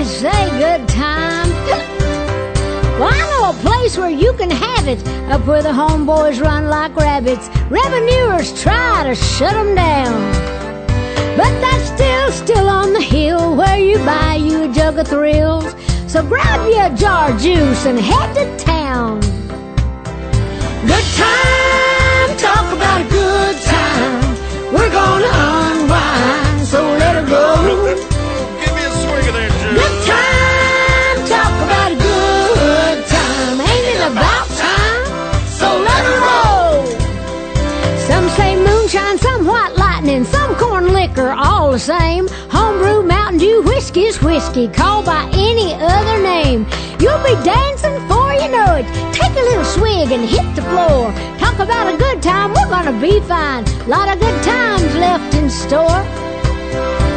say good time. Well, I know a place where you can have it, up where the homeboys run like rabbits. Revenuers try to shut 'em down, but that's still on the hill where you buy you a jug of thrills. So grab you a jar of juice and head to town. Good time, talk about a good time. We're gonna unwind, so let it go. Give me a swig of that juice. Good time, talk about a good time. Ain't it about time? So let it roll. Some say moonshine, some white lightning, some corn liquor, all the same. Homebrew, Mountain Dew, whiskey's whiskey, called by any other name. You'll be dancing before you know it. Take a little swig and hit the floor. Talk about a good time, we're gonna be fine. Lot of good times left in store.